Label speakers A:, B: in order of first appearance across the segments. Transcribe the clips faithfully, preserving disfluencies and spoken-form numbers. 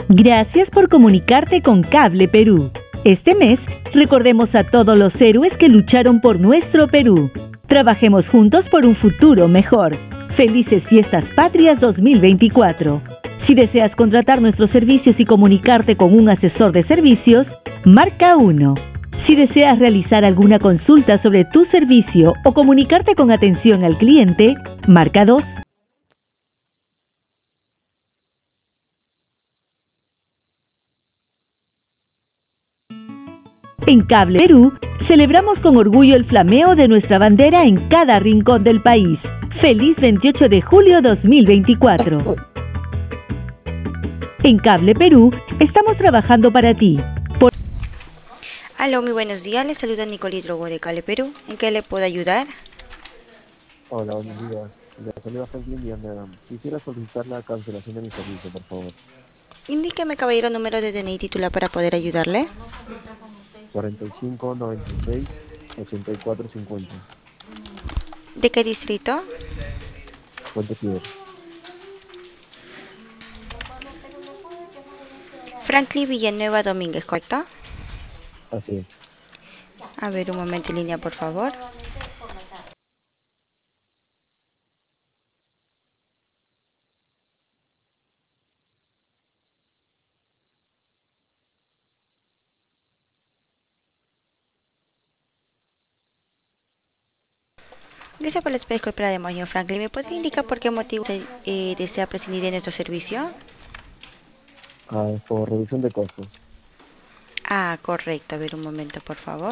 A: Gracias por comunicarte con Cable Perú. Este mes, recordemos a todos los héroes que lucharon por nuestro Perú. Trabajemos juntos por un futuro mejor. Felices Fiestas Patrias dos mil veinticuatro. Si deseas contratar nuestros servicios y comunicarte con un asesor de servicios, marca uno. Si deseas realizar alguna consulta sobre tu servicio o comunicarte con atención al cliente, marca dos. En Cable Perú, celebramos con orgullo el flameo de nuestra bandera en cada rincón del país. ¡Feliz veintiocho de julio dos mil veinticuatro! En Cable Perú, estamos trabajando para ti. Por...
B: Aló, muy buenos días. Les saluda Nicolí Drogo de Cable Perú. ¿En qué le puedo ayudar?
C: Hola, buenos días. Le saluda Franklin Villanueva. Quisiera solicitar la cancelación de mi servicio, por favor.
B: Indíqueme, caballero, número de D N I titular para poder ayudarle.
C: cuarenta y cinco, noventa y seis, ochenta y cuatro, cincuenta.
B: ¿De qué distrito?
C: Puente Piedra.
B: Franklin Villanueva Domínguez, ¿correcto?
C: Así es.
B: A ver, un momento en línea, por favor. Gracias por la espera, disculpe la demora, señor Franklin. ¿Me puede indicar por qué motivo usted eh, desea prescindir de nuestro servicio?
C: Ah, por reducción de costos.
B: Ah, correcto. A ver, un momento, por favor.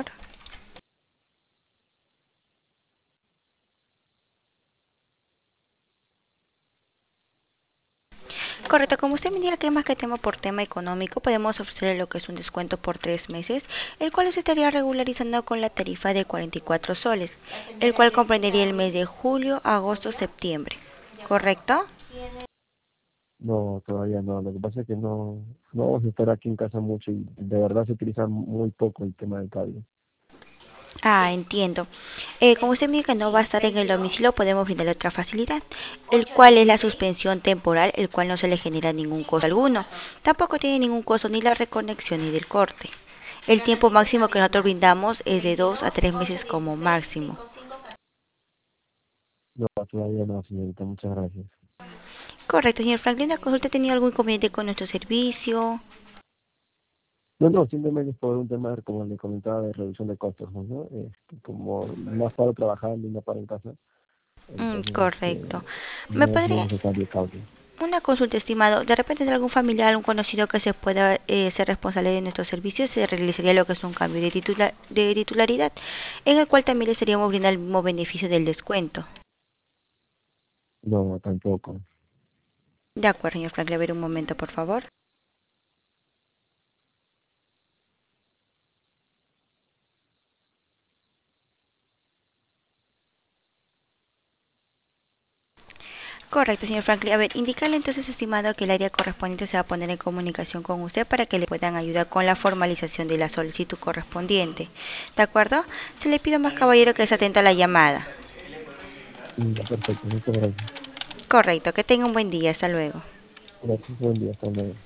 B: Correcto, como usted me indica que es más que tema por tema económico, podemos ofrecerle lo que es un descuento por tres meses, el cual se estaría regularizando con la tarifa de cuarenta y cuatro soles, el cual comprendería el mes de julio, agosto, septiembre. ¿Correcto?
C: No, todavía no. Lo que pasa es que no, no vamos a estar aquí en casa mucho y de verdad se utiliza muy poco el tema del cable.
B: Ah, entiendo. Eh, como usted me dice que no va a estar en el domicilio, podemos brindarle otra facilidad, el cual es la suspensión temporal, el cual no se le genera ningún costo alguno. Tampoco tiene ningún costo ni la reconexión ni del corte. El tiempo máximo que nosotros brindamos es de dos a tres meses como máximo.
C: No, todavía no, señorita. Muchas gracias.
B: Correcto, señor Franklin, ¿la consulta ha tenido algún inconveniente con nuestro servicio?
C: No, no, simplemente es por un tema, como le comentaba, de reducción de costos, ¿no? Este, como más para trabajar y no para en casa,
B: Mm,
C: entonces este,
B: correcto. ¿Me
C: no es muy
B: podría
C: necesario cable.
B: una consulta, estimado? De repente, de algún familiar, algún conocido que se pueda eh, ser responsable de nuestros servicios, se realizaría lo que es un cambio de, titula- de titularidad, en el cual también le estaríamos brindando el mismo beneficio del descuento.
C: No, tampoco.
B: De acuerdo, señor Franklin, a ver un momento, por favor. Correcto, señor Franklin. A ver, indicarle entonces, estimado, que el área correspondiente se va a poner en comunicación con usted para que le puedan ayudar con la formalización de la solicitud correspondiente. ¿De acuerdo? Se le pido más, caballero, que se atenta a la llamada.
C: Mm, perfecto, muchas gracias.
B: Correcto, que tenga un buen día. Hasta luego.
C: Gracias, buen día, hasta luego.